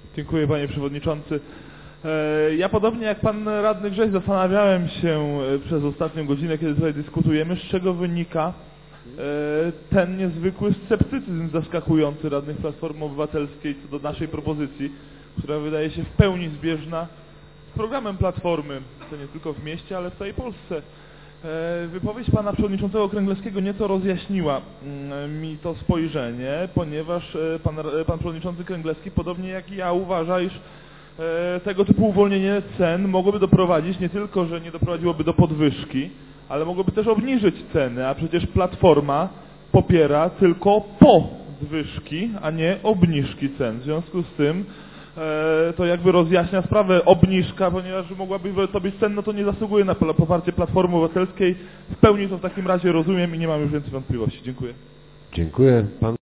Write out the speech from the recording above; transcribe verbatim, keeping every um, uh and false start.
Dziękuję, panie przewodniczący. Ja podobnie jak pan radny Grześ zastanawiałem się przez ostatnią godzinę, kiedy tutaj dyskutujemy, z czego wynika ten niezwykły sceptycyzm zaskakujący radnych Platformy Obywatelskiej co do naszej propozycji, która wydaje się w pełni zbieżna z programem Platformy, to nie tylko w mieście, ale w całej Polsce. Wypowiedź pana przewodniczącego Kręglewskiego nieco rozjaśniła mi to spojrzenie, ponieważ pan, pan przewodniczący Kręglewski, podobnie jak i ja, uważa, iż tego typu uwolnienie cen mogłoby doprowadzić, nie tylko, że nie doprowadziłoby do podwyżki, ale mogłoby też obniżyć ceny, a przecież Platforma popiera tylko podwyżki, a nie obniżki cen. W związku z tym to jakby rozjaśnia sprawę obniżka, ponieważ mogłaby to być cen, no to nie zasługuje na poparcie Platformy Obywatelskiej. W pełni to w takim razie rozumiem i nie mam już więcej wątpliwości. Dziękuję. Dziękuję. Pan